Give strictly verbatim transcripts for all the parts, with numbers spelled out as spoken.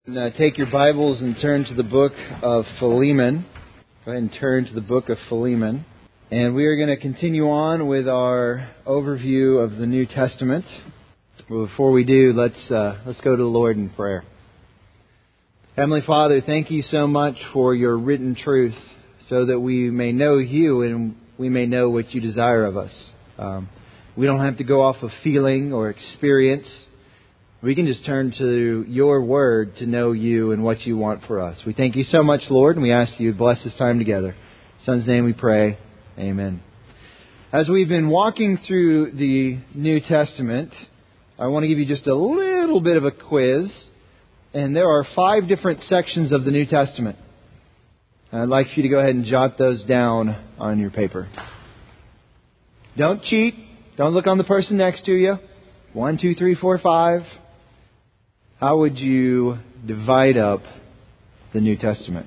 Uh, take your Bibles and turn to the book of Philemon. Go ahead and turn to the book of Philemon. And we are going to continue on with our overview of the New Testament. But before we do, let's uh, let's go to the Lord in prayer. Heavenly Father, thank you so much for your written truth so that we may know you and we may know what you desire of us. Um, we don't have to go off of feeling or experience. We can just turn to your word to know you and what you want for us. We thank you so much, Lord, and we ask you to bless this time together. In His Son's name we pray. Amen. As we've been walking through the New Testament, I want to give you just a little bit of a quiz. And there are five different sections of the New Testament. I'd like for you to go ahead and jot those down on your paper. Don't cheat. Don't look on the person next to you. One, two, three, four, five. How would you divide up the New Testament?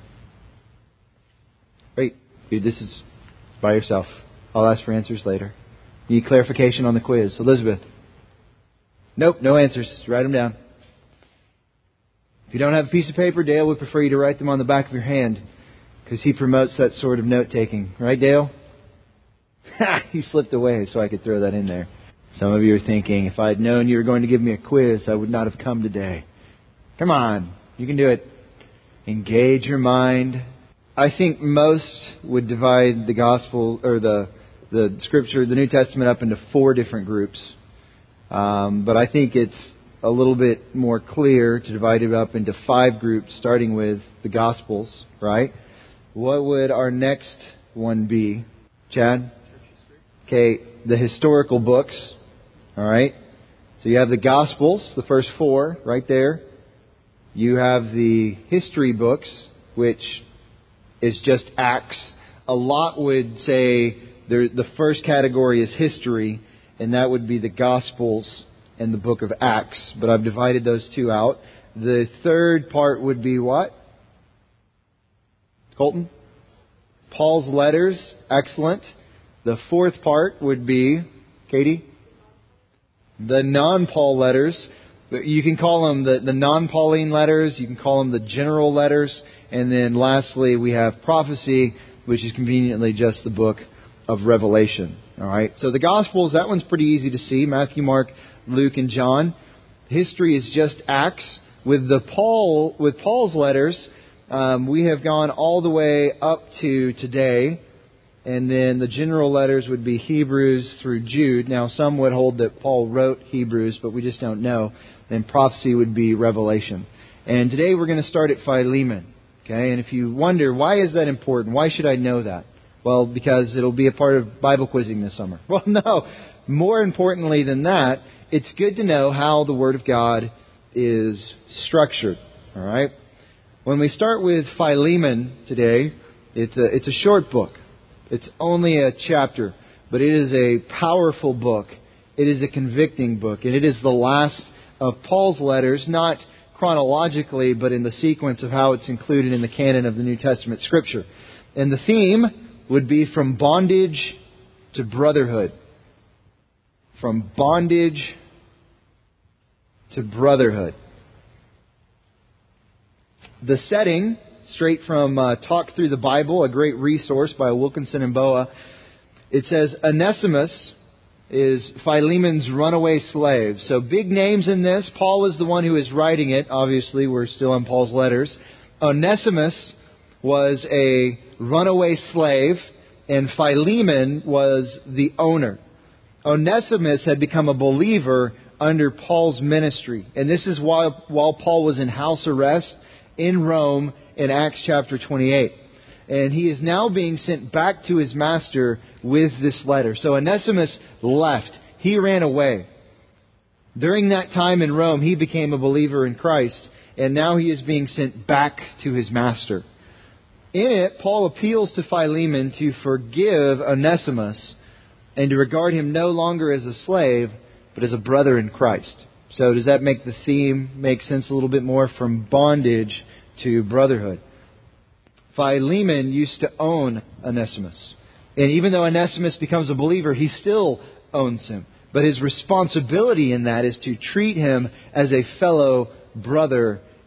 Wait, dude, this is by yourself. I'll ask for answers later. Need clarification on the quiz. Elizabeth? Nope, no answers. Write them down. If you don't have a piece of paper, Dale would prefer you to write them on the back of your hand because he promotes that sort of note-taking. Right, Dale? Ha! He slipped away so I could throw that in there. Some of you are thinking, if I had known you were going to give me a quiz, I would not have come today. Come on, you can do it. Engage your mind. I think most would divide the gospel or the the scripture, the New Testament, up into four different groups. Um, but I think it's a little bit more clear to divide it up into five groups, starting with the Gospels, right? What would our next one be, Chad? Okay, the historical books. All right. So you have the Gospels, the first four, right there. You have the history books, which is just Acts. A lot would say there, the first category is history, and that would be the Gospels and the book of Acts. But I've divided those two out. The third part would be what? Colton? Paul's letters. Excellent. The fourth part would be, Katie? The non-Paul letters. You can call them the, the non-Pauline letters. You can call them the general letters. And then lastly, we have prophecy, which is conveniently just the book of Revelation. All right. So the Gospels, that one's pretty easy to see. Matthew, Mark, Luke, and John. History is just Acts. With the Paul, with Paul's letters, um, we have gone all the way up to today. And then the general letters would be Hebrews through Jude. Now, some would hold that Paul wrote Hebrews, but we just don't know. And prophecy would be Revelation. And today we're going to start at Philemon. Okay? And if you wonder, why is that important? Why should I know that? Well, because it'll be a part of Bible quizzing this summer. Well, no. More importantly than that, it's good to know how the Word of God is structured. All right? When we start with Philemon today, it's a, it's a short book. It's only a chapter, but it is a powerful book. It is a convicting book, and it is the last of Paul's letters, not chronologically, but in the sequence of how it's included in the canon of the New Testament Scripture. And the theme would be from bondage to brotherhood. From bondage to brotherhood. The setting, straight from uh, Talk Through the Bible, a great resource by Wilkinson and Boa. It says Onesimus is Philemon's runaway slave. So big names in this. Paul is the one who is writing it. Obviously, we're still in Paul's letters. Onesimus was a runaway slave, and Philemon was the owner. Onesimus had become a believer under Paul's ministry. And this is while, while Paul was in house arrest in Rome in Acts chapter twenty-eight. And he is now being sent back to his master with this letter. So Onesimus left. He ran away. During that time in Rome, he became a believer in Christ. And now he is being sent back to his master. In it, Paul appeals to Philemon to forgive Onesimus and to regard him no longer as a slave, but as a brother in Christ. So does that make the theme make sense a little bit more? From bondage to brotherhood. Philemon used to own Onesimus. And even though Onesimus becomes a believer, he still owns him. But his responsibility in that is to treat him as a fellow brother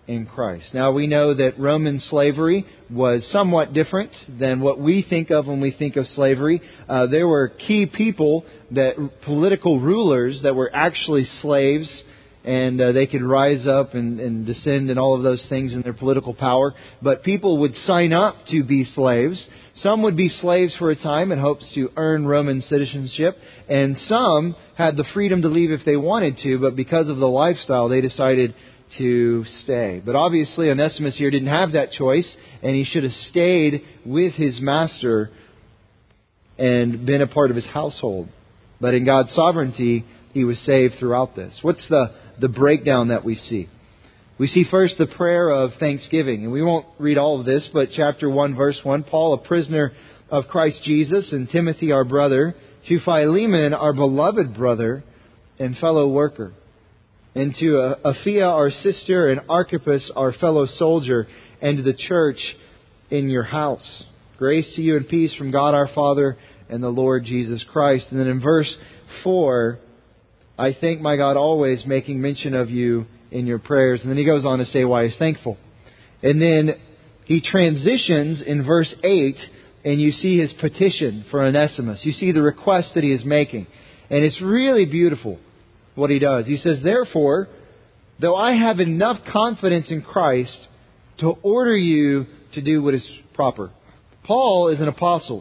in Christ. Now we know that Roman slavery was somewhat different than what we think of when we think of slavery. Uh, there were key people, that political rulers that were actually slaves, and uh, they could rise up and, and descend and all of those things in their political power. But people would sign up to be slaves. Some would be slaves for a time in hopes to earn Roman citizenship. And some had the freedom to leave if they wanted to, but because of the lifestyle, they decided to stay. But obviously Onesimus here didn't have that choice, and he should have stayed with his master and been a part of his household. But in God's sovereignty, he was saved throughout this. What's the, the breakdown that we see? We see first the prayer of thanksgiving. And we won't read all of this, but chapter one, verse one, Paul, a prisoner of Christ Jesus, and Timothy, our brother, to Philemon, our beloved brother and fellow worker, and to Apphia, our sister, and Archippus, our fellow soldier, and to the church in your house. Grace to you and peace from God our Father and the Lord Jesus Christ. And then in verse four, I thank my God always, making mention of you in your prayers. And then he goes on to say why he's thankful. And then he transitions in verse eight, and you see his petition for Onesimus. You see the request that he is making. And it's really beautiful what he does. He says, therefore, though I have enough confidence in Christ to order you to do what is proper. Paul is an apostle.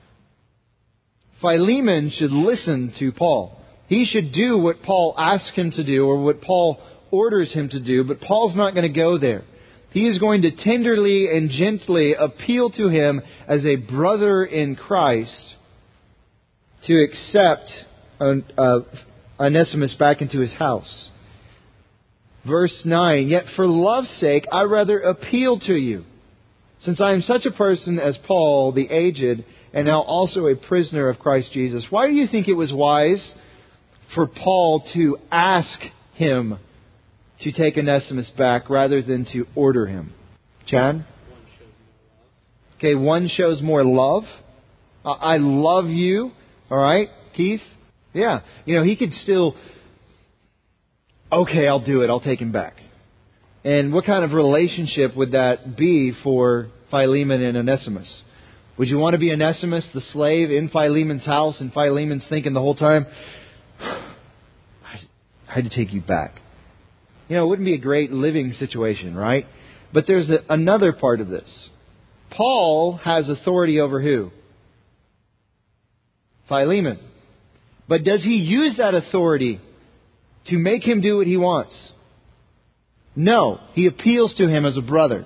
Philemon should listen to Paul. He should do what Paul asks him to do, or what Paul orders him to do, but Paul's not going to go there. He is going to tenderly and gently appeal to him as a brother in Christ to accept uh, Onesimus back into his house. Verse nine, yet for love's sake I rather appeal to you, since I am such a person as Paul, the aged, and now also a prisoner of Christ Jesus. Why do you think it was wise for Paul to ask him to take Onesimus back rather than to order him? Chad? Okay, one shows more love. I love you. All right, Keith? Yeah. You know, he could still, okay, I'll do it. I'll take him back. And what kind of relationship would that be for Philemon and Onesimus? Would you want to be Onesimus, the slave, in Philemon's house, and Philemon's thinking the whole time, I had to take you back? You know, it wouldn't be a great living situation, right? But there's a, another part of this. Paul has authority over who? Philemon. But does he use that authority to make him do what he wants? No. He appeals to him as a brother.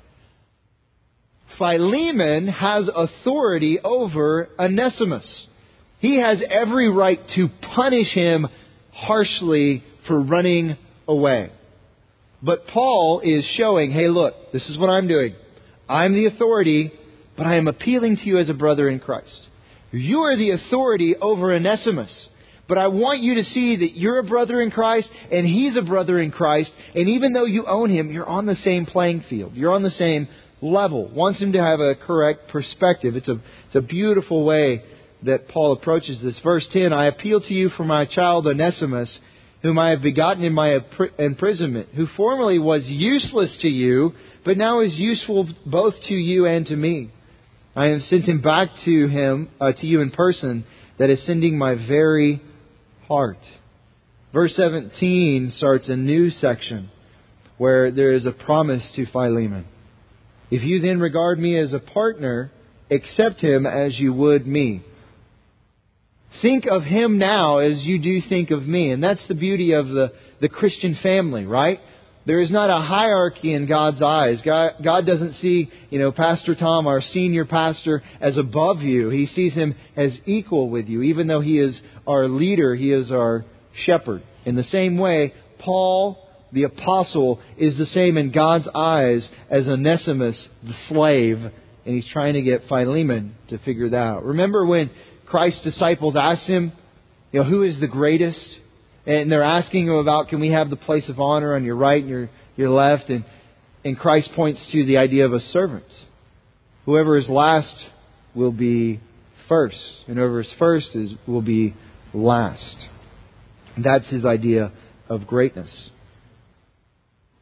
Philemon has authority over Onesimus. He has every right to punish him harshly for running away. But Paul is showing, hey, look, this is what I'm doing. I'm the authority, but I am appealing to you as a brother in Christ. You are the authority over Onesimus. But I want you to see that you're a brother in Christ and he's a brother in Christ. And even though you own him, you're on the same playing field. You're on the same level. Wants him to have a correct perspective. It's a, it's a beautiful way that Paul approaches this. Verse ten, I appeal to you for my child Onesimus, whom I have begotten in my imprisonment, who formerly was useless to you, but now is useful both to you and to me. I have sent him back to him, uh, to you in person, that is sending my very heart. Verse seventeen starts a new section where there is a promise to Philemon. If you then regard me as a partner, accept him as you would me. Think of him now as you do think of me. And that's the beauty of the, the Christian family, right? There is not a hierarchy in God's eyes. God, God doesn't see, you know, Pastor Tom, our senior pastor, as above you. He sees him as equal with you. Even though he is our leader, he is our shepherd. In the same way, Paul, the apostle, is the same in God's eyes as Onesimus, the slave. And he's trying to get Philemon to figure that out. Remember when Christ's disciples asked him, you know, who is the greatest? And they're asking him about, can we have the place of honor on your right and your, your left? And, and Christ points to the idea of a servant. Whoever is last will be first. And whoever is first is, will be last. And that's his idea of greatness.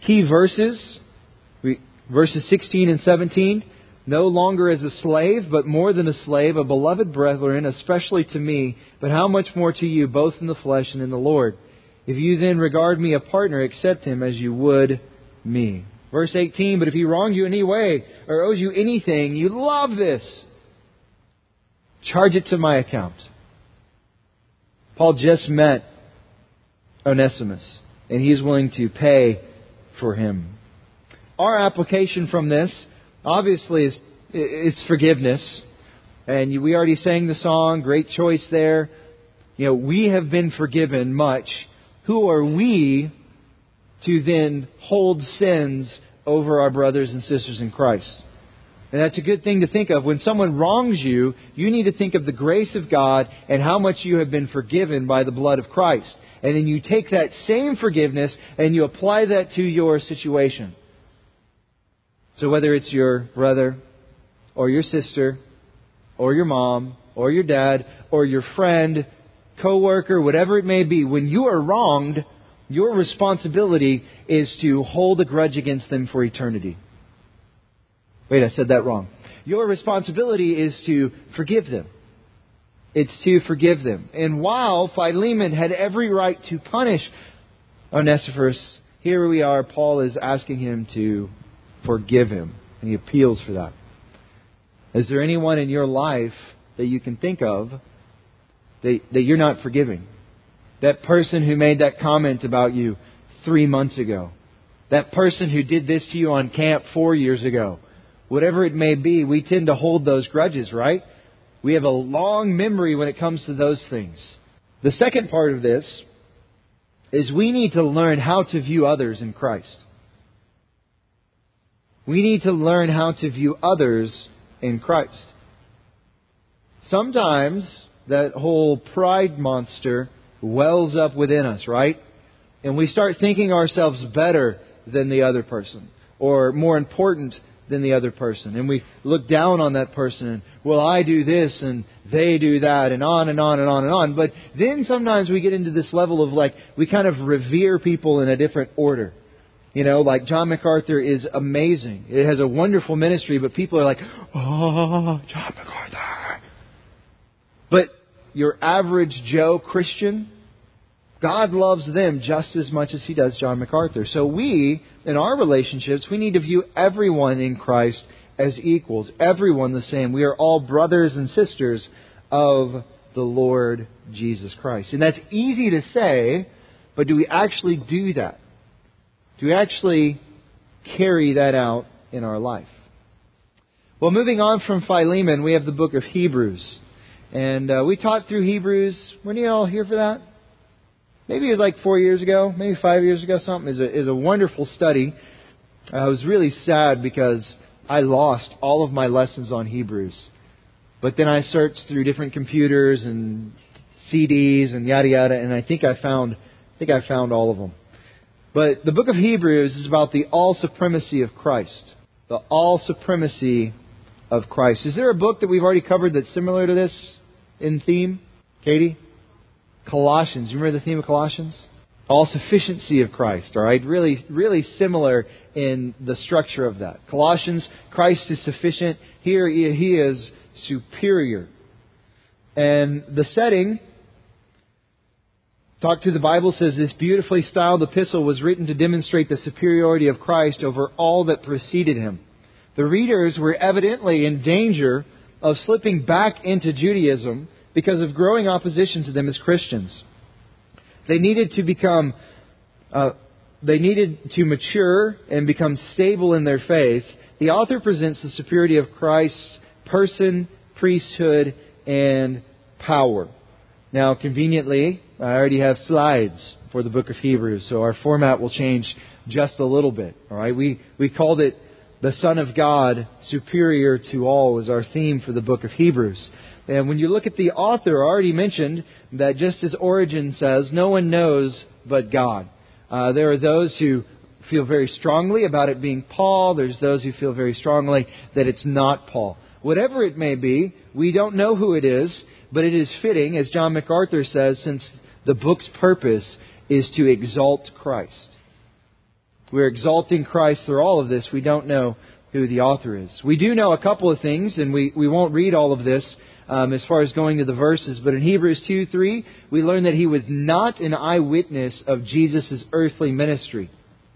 Key verses, we, verses sixteen and seventeen. No longer as a slave, but more than a slave, a beloved brethren, especially to me, but how much more to you, both in the flesh and in the Lord. If you then regard me a partner, accept him as you would me. Verse eighteen, but if he wronged you in any way, or owes you anything, you love this, charge it to my account. Paul just met Onesimus, and he is willing to pay for him. Our application from this, obviously, is it's forgiveness. And we already sang the song, great choice there. You know, we have been forgiven much. Who are we to then hold sins over our brothers and sisters in Christ? And that's a good thing to think of. When someone wrongs you, you need to think of the grace of God and how much you have been forgiven by the blood of Christ. And then you take that same forgiveness and you apply that to your situation. So whether it's your brother or your sister or your mom or your dad or your friend, coworker, whatever it may be, when you are wronged, your responsibility is to hold a grudge against them for eternity. Wait, I said that wrong. Your responsibility is to forgive them. It's to forgive them. And while Philemon had every right to punish Onesiphorus, here we are, Paul is asking him to forgive him. And he appeals for that. Is there anyone in your life that you can think of that, that you're not forgiving? That person who made that comment about you three months ago. That person who did this to you on camp four years ago. Whatever it may be, we tend to hold those grudges, right? We have a long memory when it comes to those things. The second part of this is we need to learn how to view others in Christ. We need to learn how to view others in Christ. Sometimes that whole pride monster wells up within us, right? And we start thinking ourselves better than the other person, or more important than the other person. And we look down on that person and, well, I do this and they do that, and on and on and on and on. But then sometimes we get into this level of like, we kind of revere people in a different order. You know, like John MacArthur is amazing. It has a wonderful ministry, but people are like, oh, John MacArthur. But your average Joe Christian, God loves them just as much as He does John MacArthur. So we, in our relationships, we need to view everyone in Christ as equals. Everyone the same. We are all brothers and sisters of the Lord Jesus Christ. And that's easy to say, but do we actually do that? Do we actually carry that out in our life? Well, moving on from Philemon, we have the book of Hebrews. And uh, we taught through Hebrews. When are you all here for that? Maybe it was like four years ago, maybe five years ago, something. Is a, is a wonderful study. I was really sad because I lost all of my lessons on Hebrews. But then I searched through different computers and C Ds and yada yada, and I think I found, I think I found all of them. But the book of Hebrews is about the all supremacy of Christ. The all supremacy of Christ. Is there a book that we've already covered that's similar to this in theme? Katie? Colossians. You remember the theme of Colossians? All sufficiency of Christ. All right? Really, really similar in the structure of that. Colossians, Christ is sufficient. Here He is superior. And the setting, Talk to the Bible says this beautifully styled epistle was written to demonstrate the superiority of Christ over all that preceded Him. The readers were evidently in danger of slipping back into Judaism because of growing opposition to them as Christians. They needed to become, uh, they needed to mature and become stable in their faith. The author presents the superiority of Christ's person, priesthood, and power. Now, conveniently, I already have slides for the book of Hebrews, so our format will change just a little bit. All right, we we called it the Son of God, superior to all, was our theme for the book of Hebrews. And when you look at the author, I already mentioned that just as Origen says, no one knows but God. Uh, there are those who feel very strongly about it being Paul. There's those who feel very strongly that it's not Paul. Whatever it may be, we don't know who it is, but it is fitting, as John MacArthur says, since the book's purpose is to exalt Christ. We're exalting Christ through all of this. We don't know who the author is. We do know a couple of things, and we, we won't read all of this um, as far as going to the verses. But in Hebrews two three, we learn that he was not an eyewitness of Jesus' earthly ministry.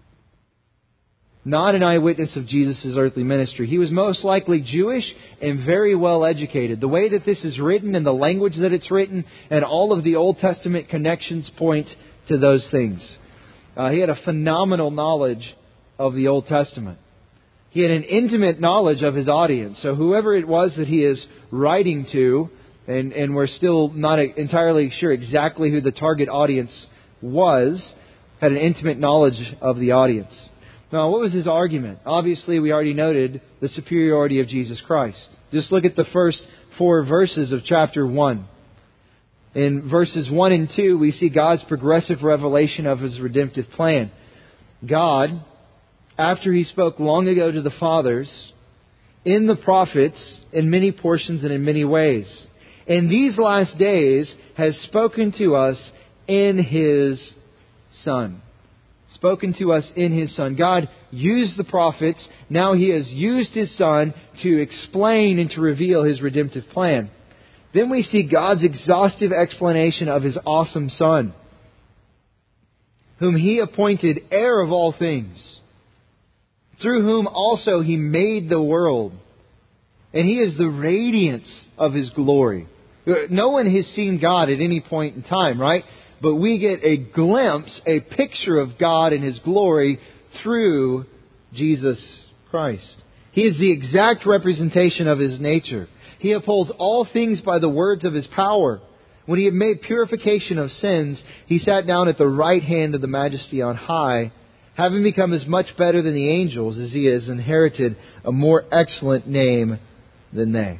Not an eyewitness of Jesus' earthly ministry. He was most likely Jewish and very well educated. The way that this is written and the language that it's written and all of the Old Testament connections point to those things. Uh, he had a phenomenal knowledge of the Old Testament. He had an intimate knowledge of his audience. So whoever it was that he is writing to, and, and we're still not entirely sure exactly who the target audience was, had an intimate knowledge of the audience. Now, what was his argument? Obviously, we already noted the superiority of Jesus Christ. Just look at the first four verses of chapter one. In verses one and two, we see God's progressive revelation of His redemptive plan. God, after He spoke long ago to the fathers, in the prophets, in many portions and in many ways, in these last days has spoken to us in His Son. Spoken to us in His Son. God used the prophets. Now He has used His Son to explain and to reveal His redemptive plan. Then we see God's exhaustive explanation of His awesome Son, whom He appointed heir of all things, through whom also He made the world. And He is the radiance of His glory. No one has seen God at any point in time, right? But we get a glimpse, a picture of God and His glory through Jesus Christ. He is the exact representation of His nature. He upholds all things by the words of His power. When He had made purification of sins, He sat down at the right hand of the Majesty on high, having become as much better than the angels as He has inherited a more excellent name than they.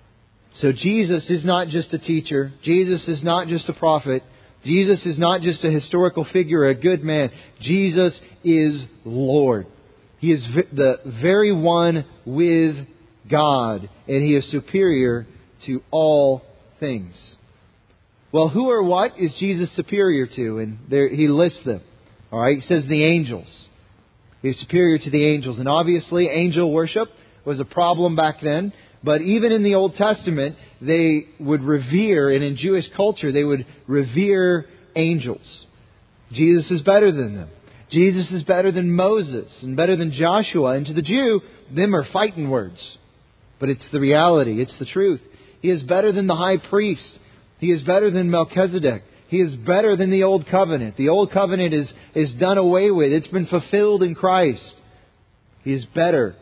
So Jesus is not just a teacher. Jesus is not just a prophet. Jesus is not just a historical figure, a good man. Jesus is Lord. He is the very one with God, and He is superior to all things. Well, who or what is Jesus superior to? And there He lists them. All right, He says the angels. He is superior to the angels. And obviously, angel worship was a problem back then. But even in the Old Testament, they would revere, and in Jewish culture, they would revere angels. Jesus is better than them. Jesus is better than Moses and better than Joshua. And to the Jew, them are fighting words. But it's the reality. It's the truth. He is better than the high priest. He is better than Melchizedek. He is better than the Old Covenant. The Old Covenant is, is done away with. It's been fulfilled in Christ. He is better.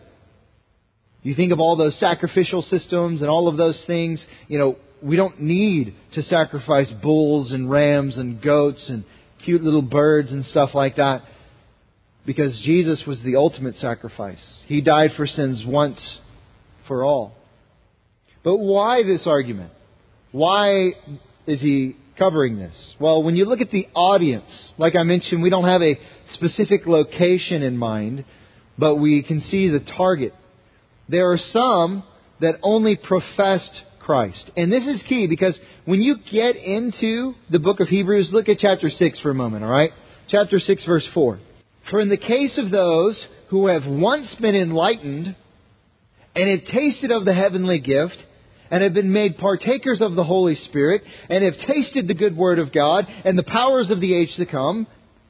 You think of all those sacrificial systems and all of those things. You know, we don't need to sacrifice bulls and rams and goats and cute little birds and stuff like that, because Jesus was the ultimate sacrifice. He died for sins once for all. But why this argument? Why is he covering this? Well, when you look at the audience, like I mentioned, we don't have a specific location in mind, but we can see the target. There are some that only professed Christ. And this is key, because when you get into the book of Hebrews, look at chapter six for a moment, all right? Chapter six, verse four. For in the case of those who have once been enlightened and have tasted of the heavenly gift and have been made partakers of the Holy Spirit and have tasted the good word of God and the powers of the age to come,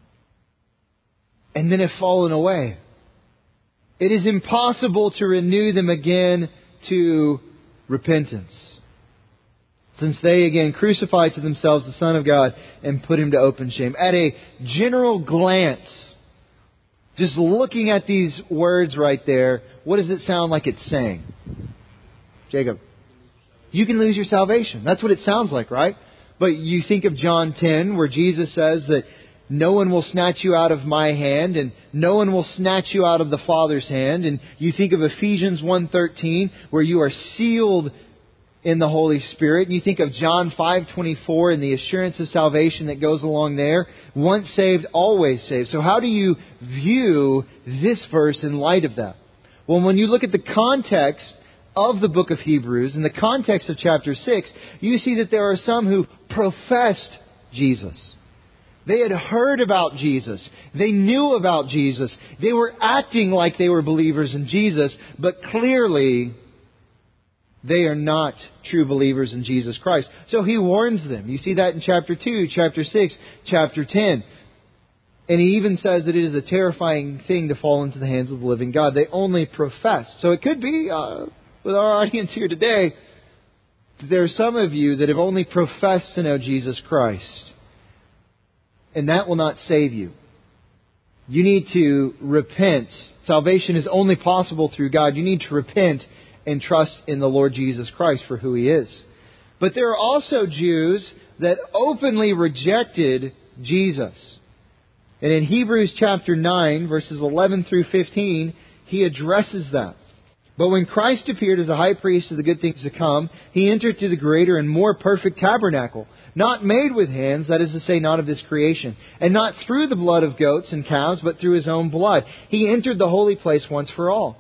and then have fallen away, it is impossible to renew them again to repentance, since they again crucified to themselves the Son of God and put Him to open shame. At a general glance, just looking at these words right there, what does it sound like it's saying? Jacob, you can lose your salvation. That's what it sounds like, right? But you think of John ten, where Jesus says that no one will snatch you out of my hand, and no one will snatch you out of the Father's hand. And you think of Ephesians one thirteen, where you are sealed in the Holy Spirit. And you think of John five twenty-four and the assurance of salvation that goes along there. Once saved, always saved. So how do you view this verse in light of that? Well, when you look at the context of the book of Hebrews, in the context of chapter six, you see that there are some who professed Jesus. They had heard about Jesus. They knew about Jesus. They were acting like they were believers in Jesus, but clearly they are not true believers in Jesus Christ. So He warns them. You see that in chapter two, chapter six, chapter ten. And He even says that it is a terrifying thing to fall into the hands of the living God. They only profess. So it could be, uh, with our audience here today, there are some of you that have only professed to know Jesus Christ. And that will not save you. You need to repent. Salvation is only possible through God. You need to repent and trust in the Lord Jesus Christ for who He is. But there are also Jews that openly rejected Jesus. And in Hebrews chapter nine, verses eleven through fifteen, he addresses that. But when Christ appeared as a high priest of the good things to come, He entered through the greater and more perfect tabernacle, not made with hands, that is to say, not of this creation, and not through the blood of goats and calves, but through His own blood. He entered the holy place once for all.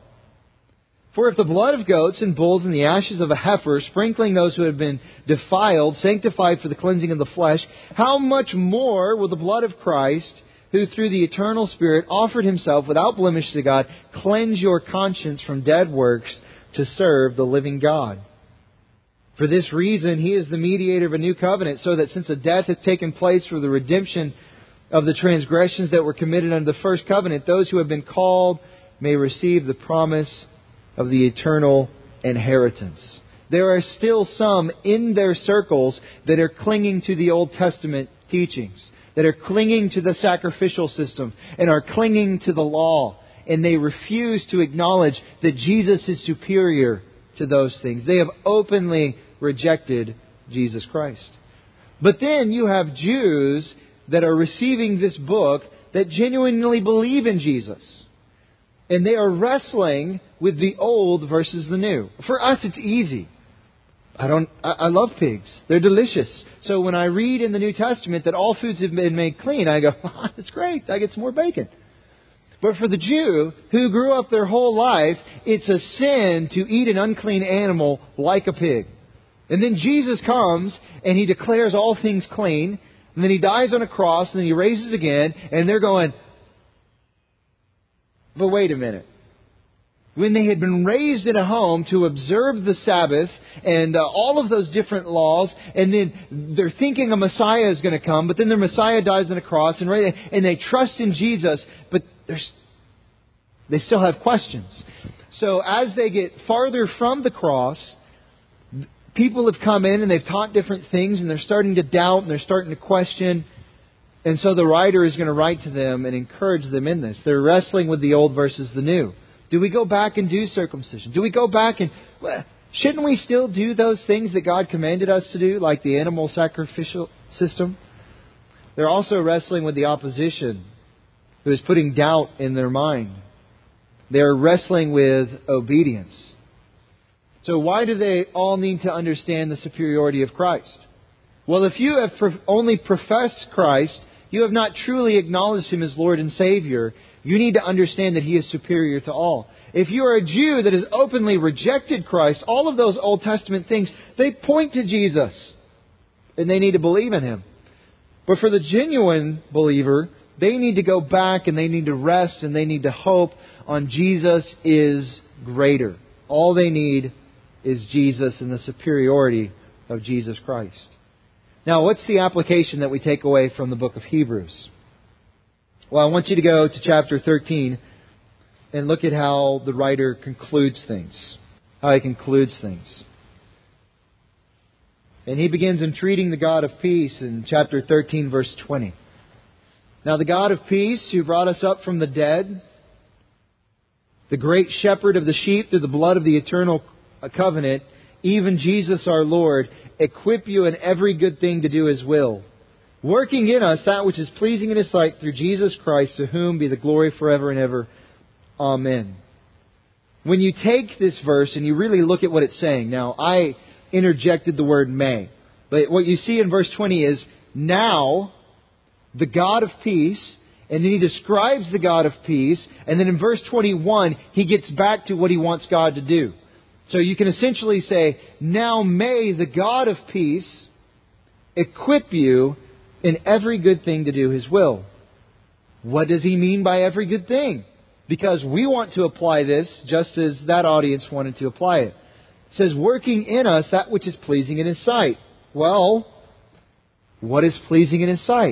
For if the blood of goats and bulls and the ashes of a heifer, sprinkling those who have been defiled, sanctified for the cleansing of the flesh, how much more will the blood of Christ, who through the eternal Spirit offered Himself without blemish to God, cleanse your conscience from dead works to serve the living God? For this reason, He is the mediator of a new covenant, so that since a death has taken place for the redemption of the transgressions that were committed under the first covenant, those who have been called may receive the promise of the eternal inheritance. There are still some in their circles that are clinging to the Old Testament teachings, that are clinging to the sacrificial system and are clinging to the law. And they refuse to acknowledge that Jesus is superior to those things. They have openly rejected Jesus Christ. But then you have Jews that are receiving this book that genuinely believe in Jesus. And they are wrestling with the old versus the new. For us, it's easy. I don't. I, I love pigs. They're delicious. So when I read in the New Testament that all foods have been made clean, I go, oh, that's great. I get some more bacon. But for the Jew who grew up their whole life, it's a sin to eat an unclean animal like a pig. And then Jesus comes and He declares all things clean. And then He dies on a cross and then He raises again. And they're going, but wait a minute. When they had been raised in a home to observe the Sabbath and uh, all of those different laws, and then they're thinking a Messiah is going to come, but then their Messiah dies on a cross, and, and they trust in Jesus, but there's, they still have questions. So as they get farther from the cross, people have come in and they've taught different things, and they're starting to doubt and they're starting to question. And so the writer is going to write to them and encourage them in this. They're wrestling with the old versus the new. Do we go back and do circumcision? Do we go back and... Well, shouldn't we still do those things that God commanded us to do, like the animal sacrificial system? They're also wrestling with the opposition who is putting doubt in their mind. They're wrestling with obedience. So why do they all need to understand the superiority of Christ? Well, if you have only professed Christ, you have not truly acknowledged Him as Lord and Savior. You need to understand that He is superior to all. If you are a Jew that has openly rejected Christ, all of those Old Testament things, they point to Jesus. And they need to believe in Him. But for the genuine believer, they need to go back and they need to rest and they need to hope on Jesus is greater. All they need is Jesus and the superiority of Jesus Christ. Now, what's the application that we take away from the book of Hebrews? Well, I want you to go to chapter thirteen and look at how the writer concludes things. How he concludes things. And he begins entreating the God of peace in chapter thirteen, verse twenty. Now the God of peace, who brought us up from the dead, the great shepherd of the sheep through the blood of the eternal covenant, even Jesus our Lord, equip you in every good thing to do His will, working in us that which is pleasing in His sight through Jesus Christ, to whom be the glory forever and ever. Amen. When you take this verse and you really look at what it's saying, now I interjected the word may, but what you see in verse twenty is, now the God of peace, and then he describes the God of peace, and then in verse twenty-one he gets back to what he wants God to do. So you can essentially say, now may the God of peace equip you in every good thing to do His will. What does He mean by every good thing? Because we want to apply this just as that audience wanted to apply it. It says, working in us that which is pleasing in His sight. Well, what is pleasing in His sight?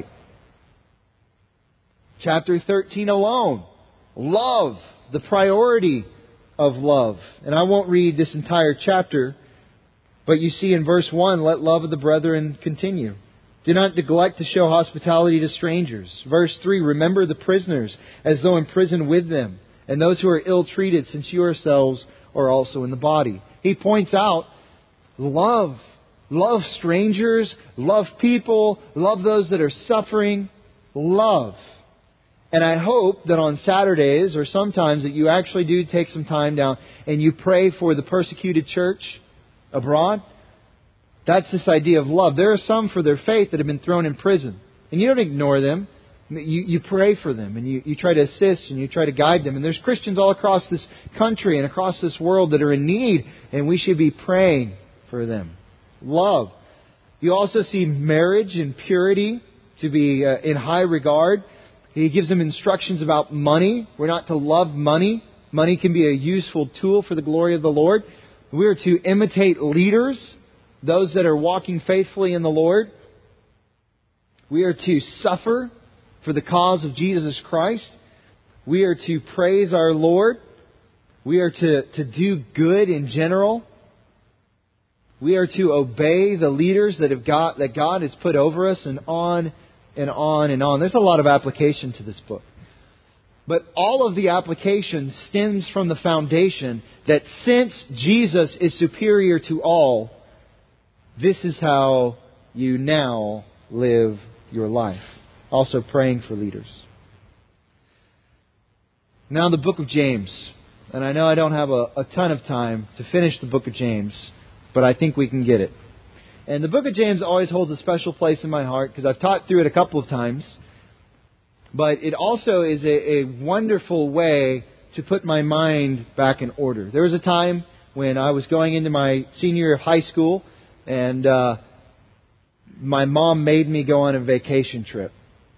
Chapter thirteen alone. Love, the priority of love. And I won't read this entire chapter, but you see in verse one, let love of the brethren continue. Do not neglect to show hospitality to strangers. Verse three, remember the prisoners as though in prison with them, and those who are ill-treated, since you yourselves are also in the body. He points out, love. Love strangers, love people, love those that are suffering. Love. And I hope that on Saturdays or sometimes that you actually do take some time down and you pray for the persecuted church abroad. That's this idea of love. There are some for their faith that have been thrown in prison. And you don't ignore them. You, you pray for them and you, you try to assist and you try to guide them. And there's Christians all across this country and across this world that are in need, and we should be praying for them. Love. You also see marriage and purity to be uh, in high regard. He gives them instructions about money. We're not to love money. Money can be a useful tool for the glory of the Lord. We are to imitate leaders, those that are walking faithfully in the Lord. We are to suffer for the cause of Jesus Christ. We are to praise our Lord. We are to, to do good in general. We are to obey the leaders that have got that God has put over us, and on and on and on. There's a lot of application to this book. But all of the application stems from the foundation that since Jesus is superior to all, this is how you now live your life. Also praying for leaders. Now the book of James. And I know I don't have a, a ton of time to finish the book of James, but I think we can get it. And the book of James always holds a special place in my heart because I've taught through it a couple of times. But it also is a, a wonderful way to put my mind back in order. There was a time when I was going into my senior year of high school, and uh, my mom made me go on a vacation trip.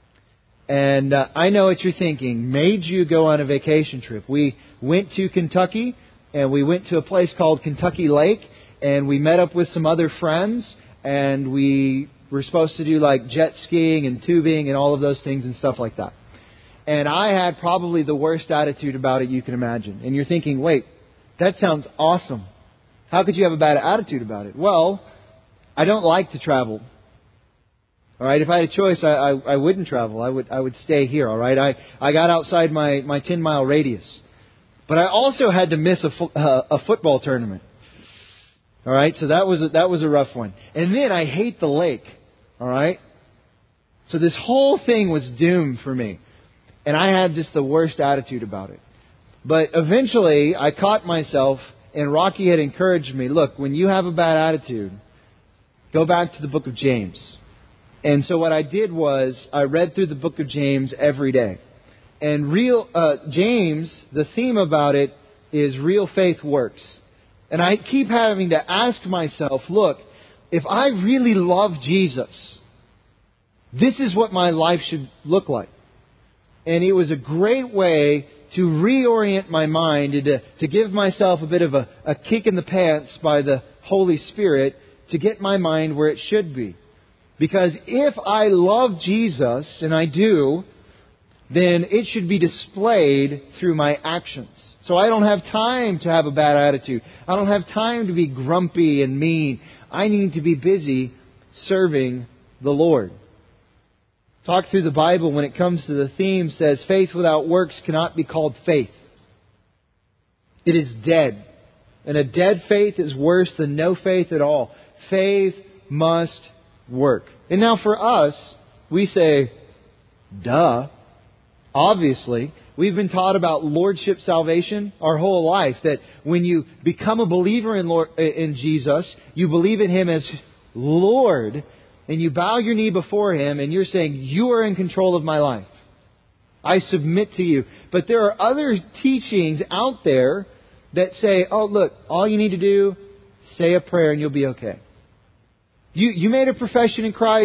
And uh, I know what you're thinking. Made you go on a vacation trip. We went to Kentucky, and we went to a place called Kentucky Lake, and we met up with some other friends, and we were supposed to do like jet skiing and tubing and all of those things and stuff like that. And I had probably the worst attitude about it you can imagine. And you're thinking, wait, that sounds awesome. How could you have a bad attitude about it? Well, I don't like to travel. All right, if I had a choice, I, I, I wouldn't travel. I would I would stay here. All right, I, I got outside my, my ten mile radius, but I also had to miss a, fo- uh, a football tournament. All right, so that was a, that was a rough one. And then I hate the lake. All right, so this whole thing was doomed for me, and I had just the worst attitude about it. But eventually, I caught myself, and Rocky had encouraged me. Look, when you have a bad attitude, go back to the book of James. And so what I did was I read through the book of James every day. And real uh, James, the theme about it is real faith works. And I keep having to ask myself, look, if I really love Jesus, this is what my life should look like. And it was a great way to reorient my mind and to, to give myself a bit of a, a kick in the pants by the Holy Spirit to get my mind where it should be. Because if I love Jesus, and I do, then it should be displayed through my actions. So I don't have time to have a bad attitude. I don't have time to be grumpy and mean. I need to be busy serving the Lord. Talk through the Bible when it comes to the theme says faith without works cannot be called faith. It is dead. And a dead faith is worse than no faith at all. Faith must work. And now for us, we say, duh. Obviously, we've been taught about lordship salvation our whole life. That when you become a believer in Lord, in Jesus, you believe in Him as Lord, and you bow your knee before Him, and you're saying, you are in control of my life. I submit to you. But there are other teachings out there that say, oh, look, all you need to do, say a prayer and you'll be okay. You, you made a profession in Christ,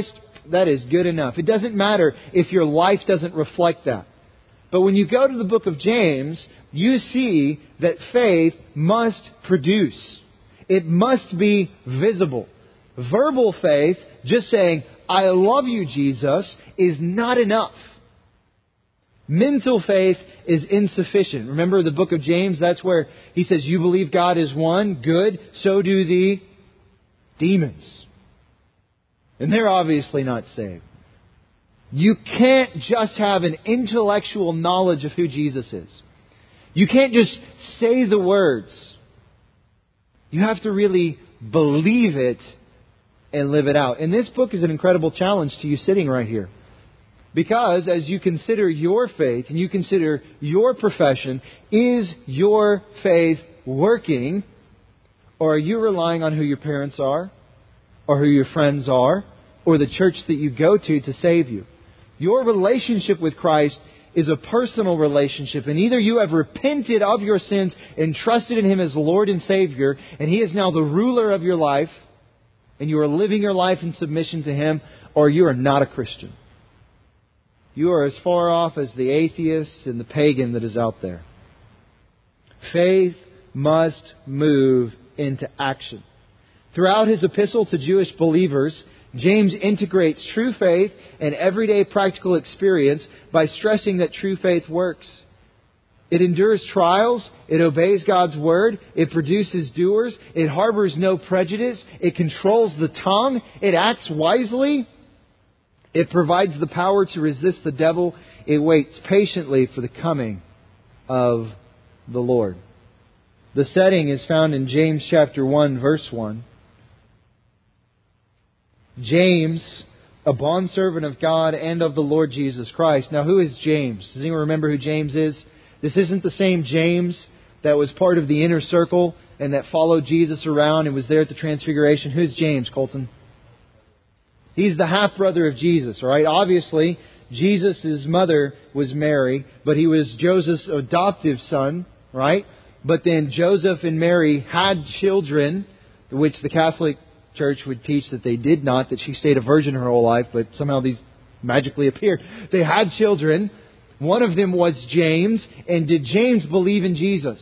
that is good enough. It doesn't matter if your life doesn't reflect that. But when you go to the book of James, you see that faith must produce. It must be visible. Verbal faith, just saying, I love you, Jesus, is not enough. Mental faith is insufficient. Remember the book of James, that's where he says, you believe God is one, good, so do the demons. And they're obviously not saved. You can't just have an intellectual knowledge of who Jesus is. You can't just say the words. You have to really believe it and live it out. And this book is an incredible challenge to you sitting right here. Because as you consider your faith and you consider your profession, is your faith working? Or are you relying on who your parents are? Or who your friends are? Or the church that you go to to save you? Your relationship with Christ is a personal relationship. And either you have repented of your sins and trusted in Him as Lord and Savior, and He is now the ruler of your life, and you are living your life in submission to Him, or you are not a Christian. You are as far off as the atheist and the pagan that is out there. Faith must move into action. Throughout his epistle to Jewish believers, James integrates true faith and everyday practical experience by stressing that true faith works. It endures trials, it obeys God's word, it produces doers, it harbors no prejudice, it controls the tongue, it acts wisely, it provides the power to resist the devil, it waits patiently for the coming of the Lord. The setting is found in James chapter one, verse one. James, a bondservant of God and of the Lord Jesus Christ. Now, who is James? Does anyone remember who James is? This isn't the same James that was part of the inner circle and that followed Jesus around and was there at the Transfiguration. Who's James, Colton? He's the half-brother of Jesus, all right? Obviously, Jesus' mother was Mary, but he was Joseph's adoptive son, right? But then Joseph and Mary had children, which the Catholic Church would teach that they did not, that she stayed a virgin her whole life, but somehow these magically appeared. They had children. One of them was James. And did James believe in Jesus?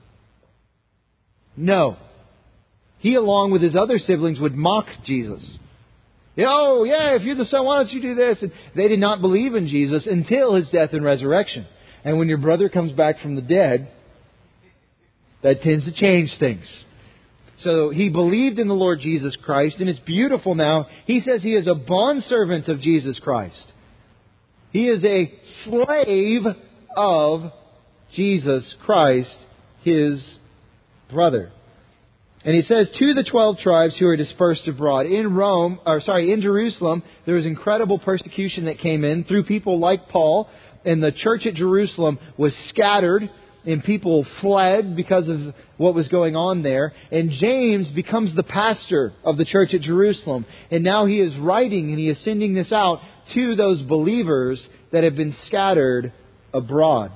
No. He, along with his other siblings, would mock Jesus. Oh, yeah, if you're the Son, why don't you do this? And they did not believe in Jesus until His death and resurrection. And when your brother comes back from the dead, that tends to change things. So he believed in the Lord Jesus Christ, and it's beautiful now. He says he is a bondservant of Jesus Christ. He is a slave of Jesus Christ, His brother. And he says, to the twelve tribes who are dispersed abroad. In Rome, or sorry, in Jerusalem, there was incredible persecution that came in through people like Paul. And the church at Jerusalem was scattered. And people fled because of what was going on there. And James becomes the pastor of the church at Jerusalem. And now he is writing and he is sending this out to those believers that have been scattered abroad.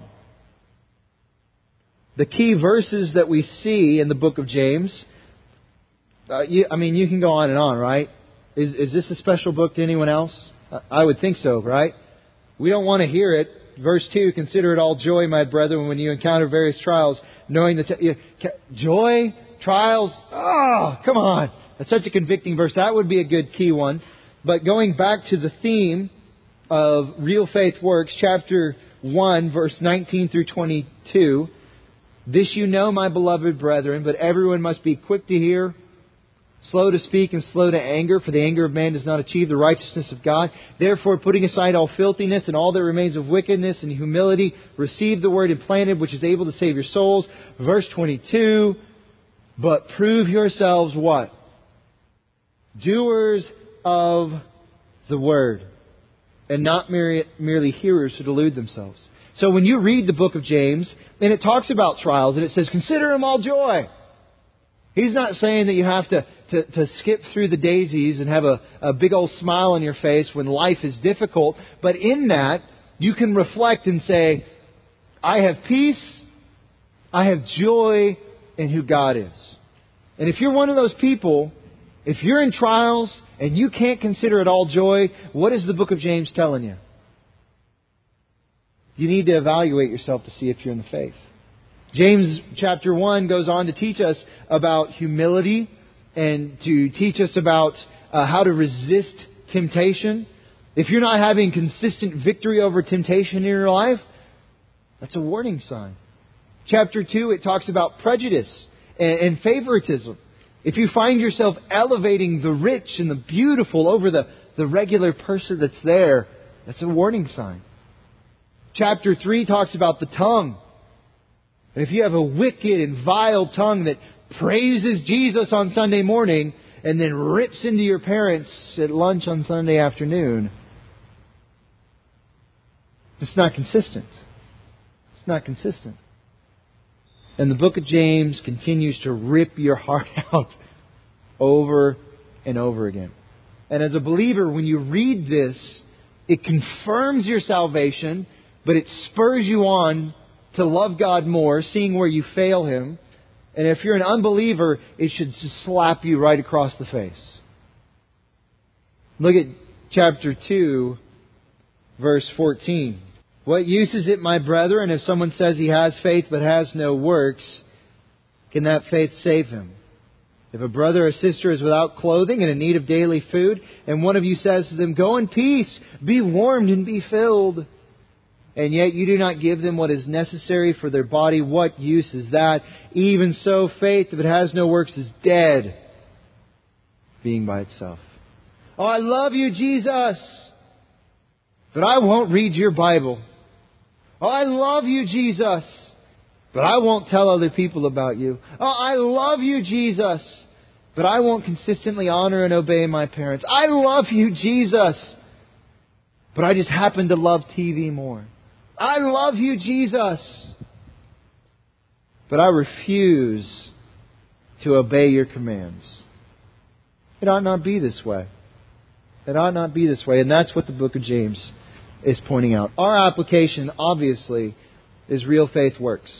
The key verses that we see in the book of James, uh, you, I mean, you can go on and on, right? Is, is this a special book to anyone else? I would think so, right? We don't want to hear it. Verse two, consider it all joy, my brethren, when you encounter various trials, knowing that you, joy, trials, oh, come on. That's such a convicting verse. That would be a good key one. But going back to the theme of Real Faith Works, chapter one, verse nineteen through twenty-two. This you know, my beloved brethren, but everyone must be quick to hear, slow to speak, and slow to anger, for the anger of man does not achieve the righteousness of God. Therefore, putting aside all filthiness and all that remains of wickedness and humility, receive the word implanted, which is able to save your souls. Verse twenty-two, but prove yourselves what? Doers of the word, and not mere, merely hearers who delude themselves. So when you read the book of James, and it talks about trials, and it says, consider them all joy. He's not saying that you have to, to, to skip through the daisies and have a, a big old smile on your face when life is difficult. But in that, you can reflect and say, I have peace, I have joy in who God is. And if you're one of those people If you're in trials and you can't consider it all joy, what is the book of James telling you? You need to evaluate yourself to see if you're in the faith. James chapter one goes on to teach us about humility and to teach us about uh, how to resist temptation. If you're not having consistent victory over temptation in your life, that's a warning sign. Chapter two, it talks about prejudice and, and favoritism. If you find yourself elevating the rich and the beautiful over the, the regular person that's there, that's a warning sign. Chapter three talks about the tongue. And if you have a wicked and vile tongue that praises Jesus on Sunday morning and then rips into your parents at lunch on Sunday afternoon, it's not consistent. It's not consistent. And the book of James continues to rip your heart out over and over again. And as a believer, when you read this, it confirms your salvation, but it spurs you on to love God more, seeing where you fail Him. And if you're an unbeliever, it should just slap you right across the face. Look at chapter two, verse fourteen. What use is it, my brethren, if someone says he has faith but has no works? Can that faith save him? If a brother or sister is without clothing and in need of daily food, and one of you says to them, go in peace, be warmed and be filled, and yet you do not give them what is necessary for their body, what use is that? Even so, faith, if it has no works, is dead, being by itself. Oh, I love you, Jesus, but I won't read your Bible. Oh, I love you, Jesus, but I won't tell other people about you. Oh, I love you, Jesus, but I won't consistently honor and obey my parents. I love you, Jesus, but I just happen to love T V more. I love you, Jesus, but I refuse to obey your commands. It ought not be this way. It ought not be this way. And that's what the book of James is pointing out. Our application, obviously, is real faith works.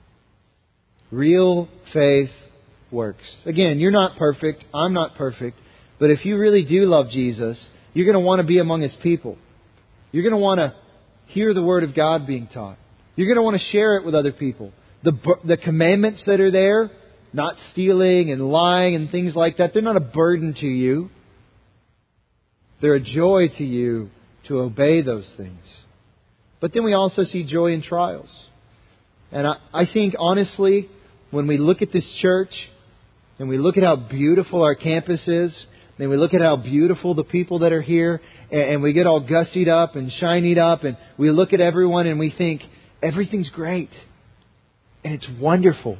Real faith works. Again, you're not perfect. I'm not perfect. But if you really do love Jesus, you're going to want to be among His people. You're going to want to hear the Word of God being taught. You're going to want to share it with other people. The, the commandments that are there, not stealing and lying and things like that, they're not a burden to you. They're a joy to you to obey those things. But then we also see joy in trials. And I, I think, honestly, when we look at this church and we look at how beautiful our campus is, and we look at how beautiful the people that are here, and, and we get all gussied up and shinied up, and we look at everyone and we think, everything's great. And it's wonderful.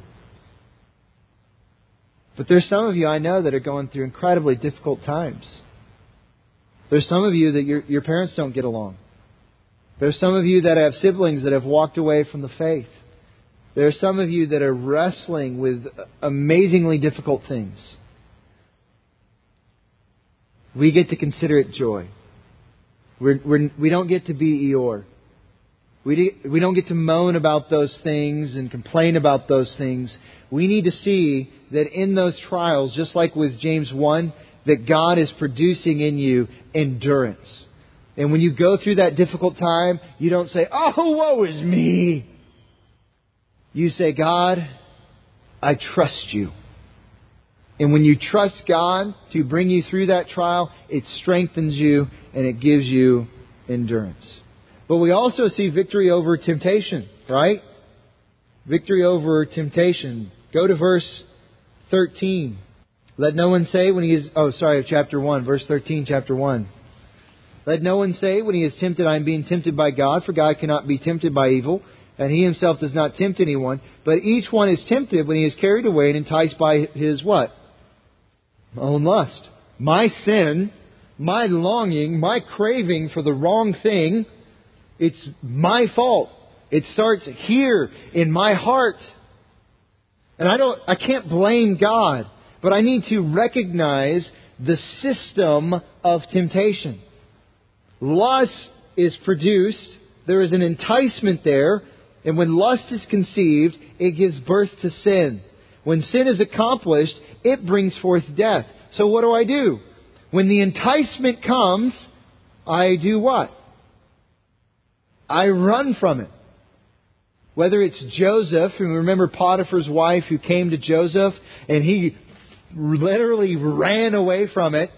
But there's some of you I know that are going through incredibly difficult times. There's some of you that your, your parents don't get along. There's some of you that have siblings that have walked away from the faith. There are some of you that are wrestling with amazingly difficult things. We get to consider it joy. We're, we're, we don't get to be Eeyore. We, we don't get to moan about those things and complain about those things. We need to see that in those trials, just like with James one, that God is producing in you endurance. And when you go through that difficult time, you don't say, oh, woe is me. You say, God, I trust you. And when you trust God to bring you through that trial, it strengthens you and it gives you endurance. But we also see victory over temptation, right? Victory over temptation. Go to verse thirteen. Let no one say when he is... Oh, sorry, chapter one, verse thirteen, chapter one. Let no one say when he is tempted, I am being tempted by God, for God cannot be tempted by evil, and He Himself does not tempt anyone. But each one is tempted when he is carried away and enticed by his what? Own lust. My sin, my longing, my craving for the wrong thing, it's my fault. It starts here in my heart. And I don't, I can't blame God. But I need to recognize the system of temptation. Lust is produced. There is an enticement there. And when lust is conceived, it gives birth to sin. When sin is accomplished, it brings forth death. So what do I do? When the enticement comes, I do what? I run from it. Whether it's Joseph, and remember Potiphar's wife who came to Joseph and he literally ran away from it.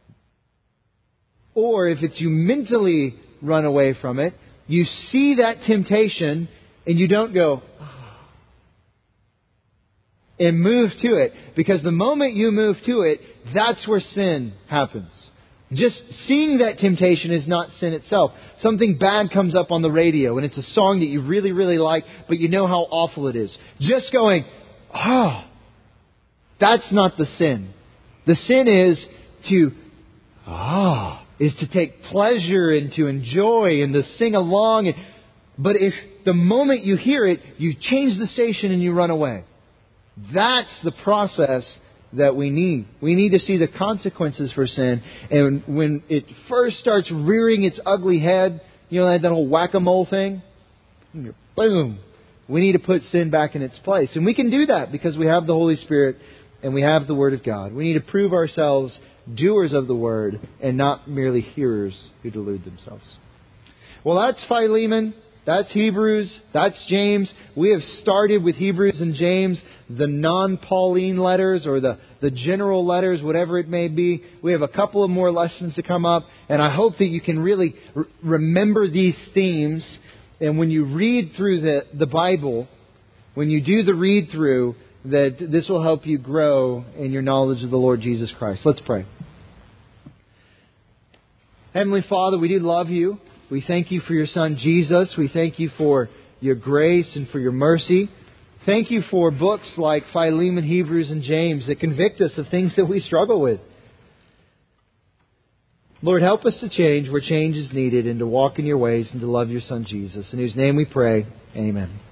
Or if it's you mentally run away from it, you see that temptation and you don't go, oh, and move to it. Because the moment you move to it, that's where sin happens. Just seeing that temptation is not sin itself. Something bad comes up on the radio and it's a song that you really, really like, but you know how awful it is. Just going, oh, that's not the sin. The sin is to, ah, is to take pleasure and to enjoy and to sing along. But if the moment you hear it, you change the station and you run away. That's the process that we need. We need to see the consequences for sin. And when it first starts rearing its ugly head, you know, that whole whack-a-mole thing, boom, we need to put sin back in its place. And we can do that because we have the Holy Spirit and we have the Word of God. We need to prove ourselves doers of the Word and not merely hearers who delude themselves. Well, that's Philemon. That's Hebrews. That's James. We have started with Hebrews and James, the non-Pauline letters or the, the general letters, whatever it may be. We have a couple of more lessons to come up. And I hope that you can really r- remember these themes. And when you read through the, the Bible, when you do the read through, that this will help you grow in your knowledge of the Lord Jesus Christ. Let's pray. Heavenly Father, we do love You. We thank You for Your Son, Jesus. We thank You for Your grace and for Your mercy. Thank You for books like Philemon, Hebrews, and James that convict us of things that we struggle with. Lord, help us to change where change is needed and to walk in Your ways and to love Your Son, Jesus. In whose name we pray. Amen.